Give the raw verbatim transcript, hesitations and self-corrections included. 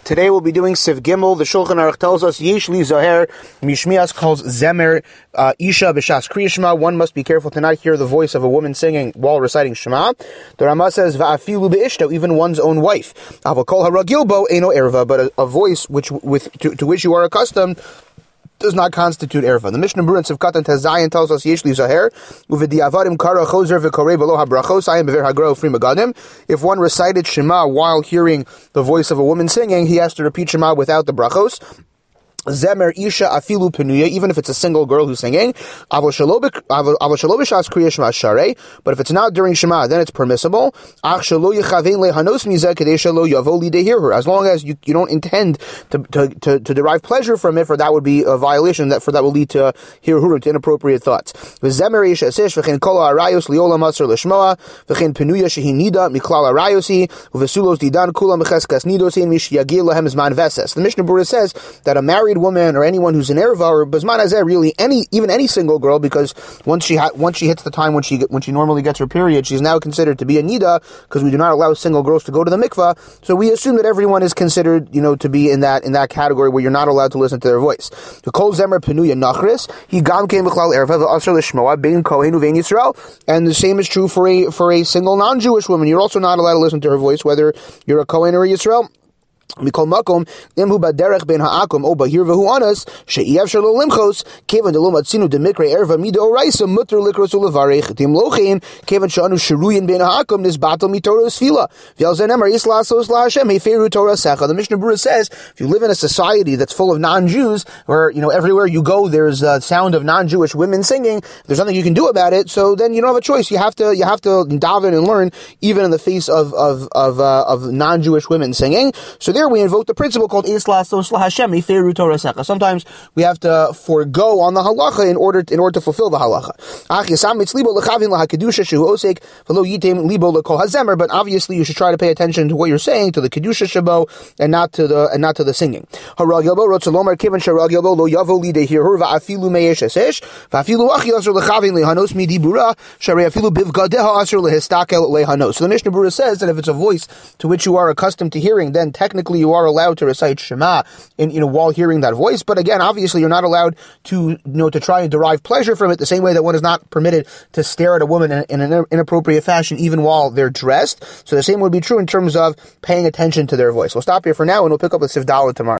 Today we'll be doing Siv Gimel. The Shulchan Aruch tells us, Yesh li zoher mishmias calls zemer uh, isha b'shas kriya Shema. One must be careful to not hear the voice of a woman singing while reciting Shema. The Rama says, va'afilu be'ishto, even one's own wife. Avol kol haragilbo eino erva, but a, a voice which with to, to which you are accustomed does not constitute erva. The Mishnah Berurah of Katan Tazayin tells us Yesh li zoher u'v'diavadim kara chozer v'korei below habrachos ayim bever hagro fri magadim. If one recited Shema while hearing the voice of a woman singing, he has to repeat Shema without the brachos. Zemer isha afilu penuya, even if it's a single girl who's singing. Avol shelo b'shas kriya Shema sharei, but if it's not during Shema, then it's permissible. Ach shelo yechavein lehanos mizeh kadei shelo yavo lidehirur. As long as you, you don't intend to, to, to, to derive pleasure from it, for that would be a violation. That for that will lead to hirhur, to inappropriate thoughts. V'zemer isha asish v'chein kol ha'arayos liola maser l'shmoa v'chein penuya shehi nida miklal ha'arayosi v'vesulos didan kula mecheskas nidosin mish yagil lahem zman veses. The Mishnah Berurah says that a married woman or anyone who's an erva or bazman hazeh, really any even any single girl, because once she ha- once she hits the time when she when she normally gets her period, she's now considered to be a nida, because we do not allow single girls to go to the mikvah. So we assume that everyone is considered, you know, to be in that in that category where you're not allowed to listen to their voice. The kol zemer penuya nachris he gam kein b'chlal erva v'asher l'shmoa bein kohen uvein Yisrael, and the same is true for a for a single non-Jewish woman. You're also not allowed to listen to her voice whether you're a kohen or a Yisrael. Mikol makom imhu baderech ben haakom o bahir v'hu anas she'iev shelo limchos kevan delo matzinu demikre erva mido oraisa mutter likros ulevarech tim lochein kevan she'anu shiruyin ben haakom nisbatel mitoros fila v'yal zenemar islasos la'Hashem heferu Torah secha. The Mishnah Berurah says if you live in a society that's full of non-Jews, where you know everywhere you go there's a sound of non-Jewish women singing, there's nothing you can do about it. So then you don't have a choice. You have to you have to daven and learn even in the face of of of, uh, of non-Jewish women singing. So there we invoke the principle called Isla Sosla Hashem Feru Torah Secha. Sometimes we have to forego on the halacha in order in order to fulfill the halacha. But obviously you should try to pay attention to what you're saying, to the kedusha shabo, and not to the and not to the singing. So the Mishnah Berurah says that if it's a voice to which you are accustomed to hearing, then technically you are allowed to recite Shema in, you know, while hearing that voice. But again, obviously you're not allowed to, you know, to try and derive pleasure from it, the same way that one is not permitted to stare at a woman in, in an inappropriate fashion even while they're dressed. So the same would be true in terms of paying attention to their voice. We'll stop here for now and we'll pick up with Siv Dalet tomorrow.